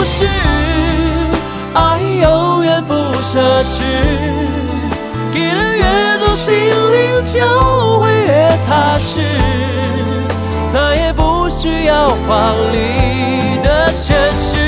是，爱永远不奢侈，给的越多，心灵就会越踏实，再也不需要华丽的宣誓。